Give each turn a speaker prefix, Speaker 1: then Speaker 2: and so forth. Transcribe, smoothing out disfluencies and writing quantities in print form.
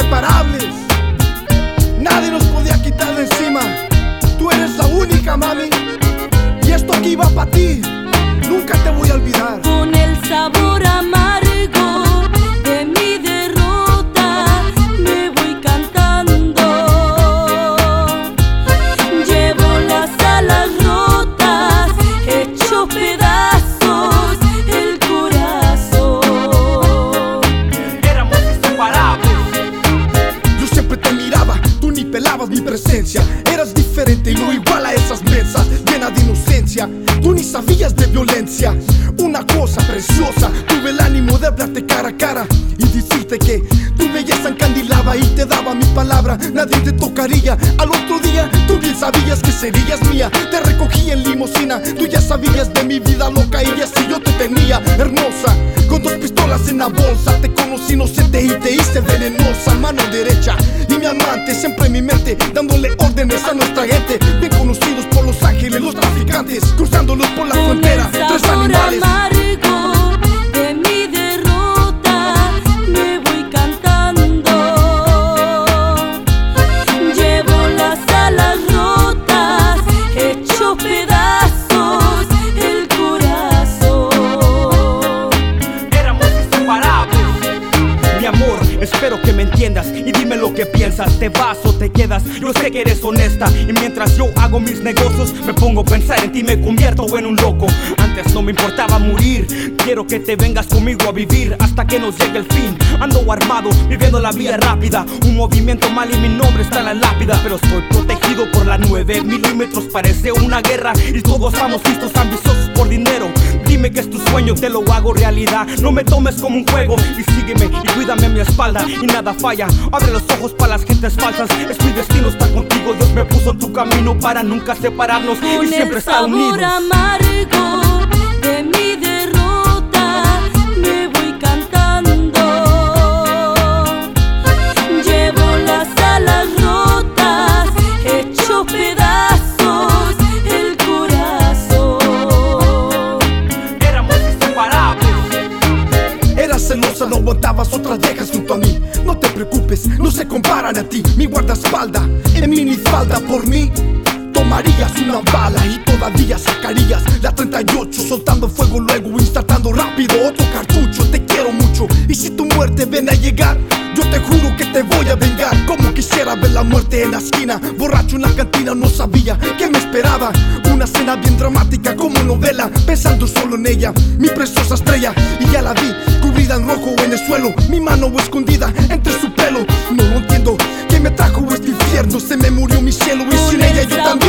Speaker 1: inseparables. Nadie nos podía quitar de encima. Tú eres la única, mami, y esto aquí va pa' ti. Nunca te voy a olvidar.
Speaker 2: Con el sabor amargo de mi derrota me voy cantando. Llevo las alas rotas, hecho pedazos el corazón.
Speaker 3: Éramos inseparables.
Speaker 1: Yo siempre te miraba, tú ni pelabas mi presencia. Eras diferente y no igual a esas mesas, llena de inocencia. Tú ni sabías de violencia. Una cosa preciosa, tuve el ánimo de hablarte cara a cara y decirte que tu belleza encandilaba y te daba mi palabra. Nadie te tocaría. Al otro día tú bien sabías que serías mía. Te recogí en limusina, tú ya sabías de mi vida loca y así yo te tenía. Hermosa, con 2 pistolas en la bolsa, te conocí inocente y te hice venenosa. Mano derecha y mi amante, siempre en mi mente, dándole órdenes a nuestra gente. Bien conocidos por Los Ángeles, los traficantes, cruzándolos por la frontera, 3 animales.
Speaker 2: Amargo de mi derrota me voy cantando. Llevo las alas rotas, hecho pedazos el corazón.
Speaker 3: Éramos inseparables. Mi amor, espero que me entiendas y dime lo que piensas. ¿Te vas o te quedas? Yo sé que eres honesta y mientras yo hago mis negocios me pongo a pensar en ti, me convierto en un loco. Antes no me importaba morir, quiero que te vengas conmigo a vivir hasta que nos llegue el fin. Ando armado, viviendo la vida rápida, un movimiento mal y mi nombre está en la lápida. Pero estoy protegido por la 9 milímetros, parece una guerra y todos estamos listos, ambiciosos por dinero. Dime que es tu sueño, te lo hago realidad. No me tomes como un juego y sígueme y cuídame a mi espalda y nada falla. Abre los ojos para las gentes falsas, es mi destino estar contigo. Dios me puso en tu camino para nunca separarnos y siempre estar unidos.
Speaker 2: Con el sabor amargo de mi derrota me voy cantando. Llevo las alas rotas, hecho pedazos el corazón.
Speaker 3: Éramos inseparables.
Speaker 1: Eras celosa, no aguantabas otras viejas junto a mí. No te preocupes, no se comparan a ti. Mi guardaespalda en minifalda por mí. Tomarías una bala y todavía sacarías la 38, soltando fuego, luego insertando rápido otro cartucho. Te quiero mucho y si tu muerte viene a llegar, yo te juro que te voy a vengar. Como quisiera ver la muerte en la esquina, borracho en la cantina, no sabía que me esperaba. Una cena bien dramática como novela, pensando solo en ella, mi preciosa estrella. Y ya la vi, cubrida en rojo en el suelo, mi mano escondida entre su pelo. No lo entiendo, ¿qué me trajo este infierno? Se me murió mi cielo y sin ella yo también.